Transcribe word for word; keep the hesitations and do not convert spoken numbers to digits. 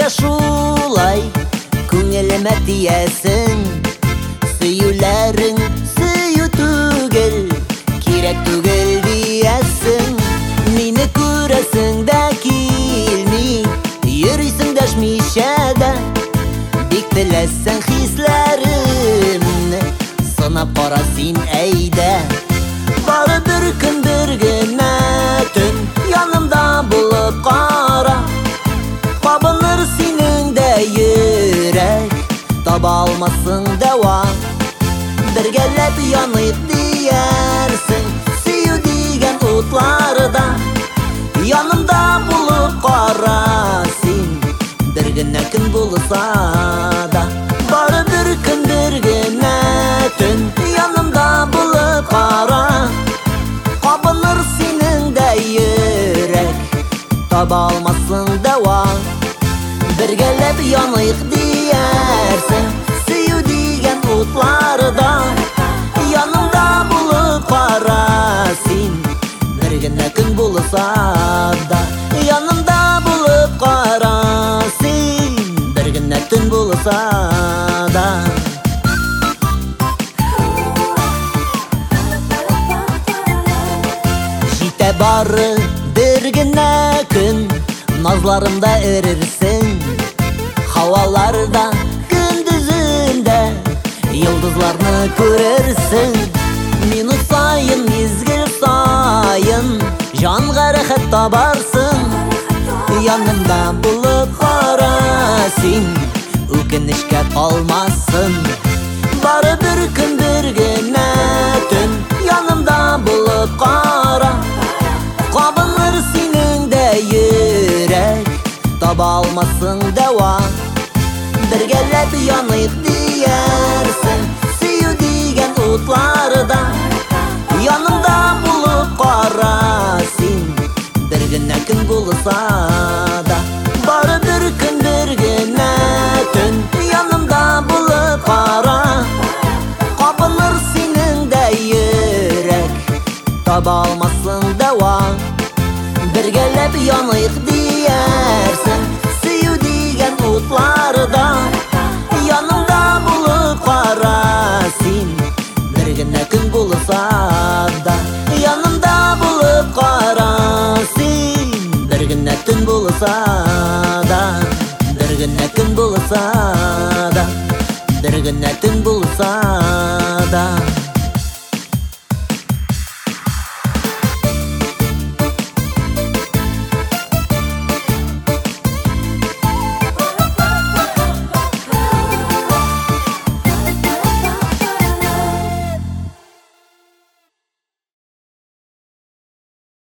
шулай күңелемә тиясең. Сөюләрең сөю түгел, кирәк түгел диясең. Мине күрәсең дә килми, йөрисең дәшмичә дә. Бик теләсәң хисләремне, сынап кара син әйдә. Бары бер көн бер генә төн янымда булып кара. Кабыныр синең дә йөрәк, таба алмассың дәва. Бергәләп яныйк диярсең, сөю дигән утларда. Янымда булып кара син, бер генә көн булса да. Бары бер көн бер генә төн янымда булып кара. Кабыныр синең дә йөрәк, таба алмассың дәва. Бергәләп яныйк диярсең, сөю дигән утларда. Янымда булып кара син, бер генә көн булса да. Янымда булып кара син, бер генә төн булса да. Җитә бары бер генә көн, назларымда эрерсең. Һаваларда көндезендә йолдызларны күрерсең. Минут сайын, мизгел сайын җанга рәхәт табарсың. Янымда булып кара син, үкенечкә калмассың. Бары бер көн бер генә төн янымда булып кара. Кабыныр синең дә йөрәк, таба алмассың дәва. Бергәләп яныйк диярсең, сөю дигән утларда. Янымда булып кара син, бер генә көн булса да. Бары бер көн бер генә төн янымда булып кара. Кабыныр синең дә йөрәк, таба алмассың дәва. Бергәләп яныйк диярсең, сөю дигән утларда. Янымда булып кара син, бер генә көн булса да. Янымда булып кара син, бер генә төн булса да. Бер генә көн булса да, бер генә төн булса да.